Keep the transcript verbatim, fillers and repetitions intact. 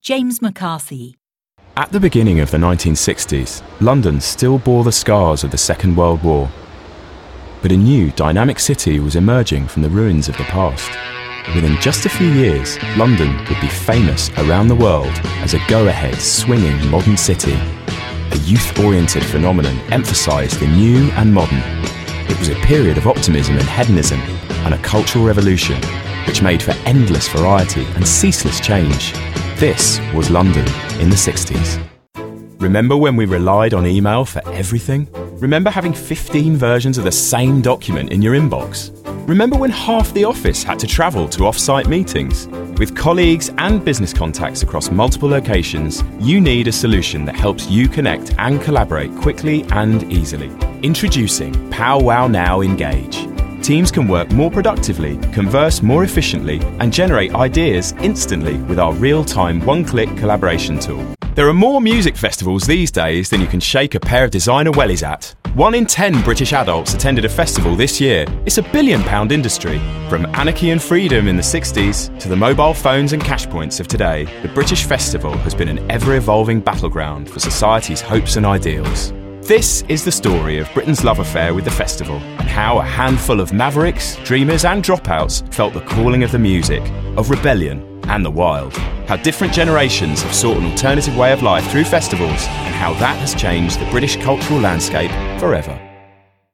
James McCarthy. At the beginning of the nineteen sixties, London still bore the scars of the Second World War. But a new, dynamic city was emerging from the ruins of the past. Within just a few years, London would be famous around the world as a go-ahead, swinging modern city. A youth-oriented phenomenon emphasised the new and modern. It was a period of optimism and hedonism, and a cultural revolution, which made for endless variety and ceaseless change. This was London in the sixties. Remember when we relied on email for everything? Remember having fifteen versions of the same document in your inbox? Remember when half the office had to travel to off-site meetings? With colleagues and business contacts across multiple locations, you need a solution that helps you connect and collaborate quickly and easily. Introducing Powwow Now Engage. Teams can work more productively, converse more efficiently, and generate ideas instantly with our real-time one-click collaboration tool. There are more music festivals these days than you can shake a pair of designer wellies at. One in ten British adults attended a festival this year. It's a billion-pound industry. From anarchy and freedom in the sixties to the mobile phones and cash points of today, the British Festival has been an ever-evolving battleground for society's hopes and ideals. This is the story of Britain's love affair with the festival, and how a handful of mavericks, dreamers and dropouts felt the calling of the music, of rebellion and the wild. How different generations have sought an alternative way of life through festivals, and how that has changed the British cultural landscape forever.